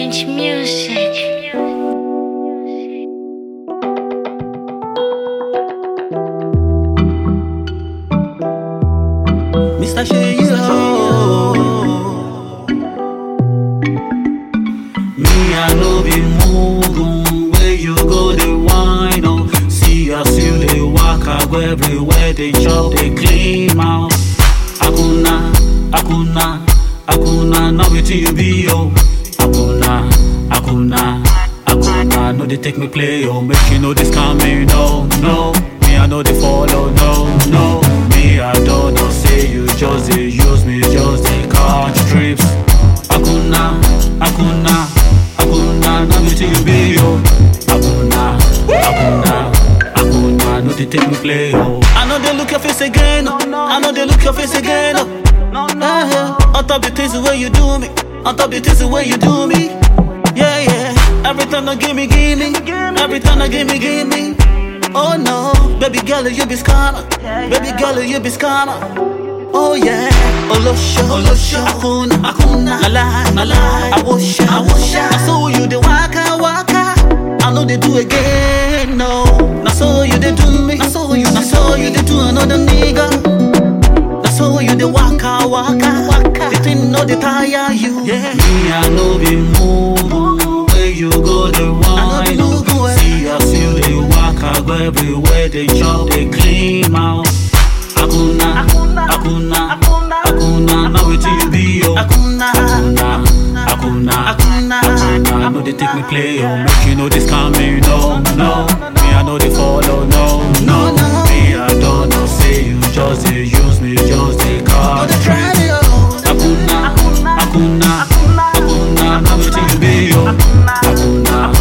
French music. Mr. Sheyo, me I know be moving where you go the wine on. See as you they walk out everywhere they chop they clean out. Akuna, akuna, akuna, now wait till you be yo. Akuna, akuna, akuna, no they take me play yo. Make you know this coming, no, no. Me I know they follow, no, no. Me I don't know say you just they use me, just they catch trips. Akuna, akuna, akuna, now wait till you be yo. Akuna, akuna, akuna, no they take me play yo. I know they look your face again, I know they look your face again. On top the things the way you do me, on top the things the way you do me. Yeah, yeah. Every time I give me, every time I give me. Oh no, baby girl, you be scammer. Baby girl, you be scammer. Oh yeah. Olosho, akuna, akuna, na lie. I wash. I saw you the waka. I know they do again, no. Now so you they do me. I saw you they do another nigga. So you the waka. They think no they tire you. Yeah. Me I know be move where you go the wine. See as you they waka go everywhere they chop they clean out. Akuna, akuna, akuna. Now wait till you be yo. Akuna, know they take me play yo. Make you know this coming, no. Me I know they follow, no. Me I don't know say you just they use me, just they call the trend. Akuna, now wait till you be yo. Akuna,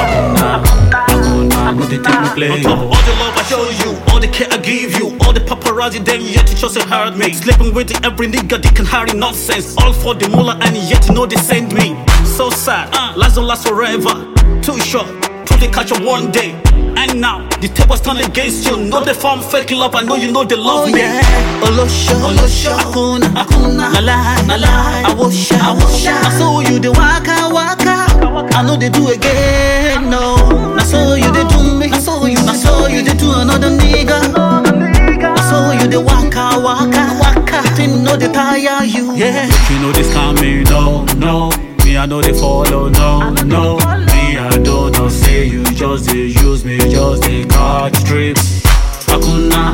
know they take me play yo. All the love I show you, all the care I give you, all the paparazzi then yet you just hurt me. Sleeping with every nigga they can hurry nonsense. All for the mullah and yet you know they send me. So sad, lies don't last forever. Too short, till they catch you one day. And now, the tables turn against you. Know they form fake love, I know you know they love me. Yeah. Olosho, akuna, na lie. I wash. I saw you the waka. I know they do again, no. Now so you they do me. I saw you they do another nigga. I saw you the waka. They think no they tire you. Yeah. You know this coming, no. Me I know they follow, no. Me I don't know say you just they use me, just they catch trips. Akuna,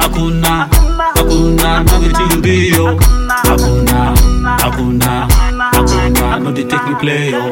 now wait till you be yo. Akuna, know they take me play yo.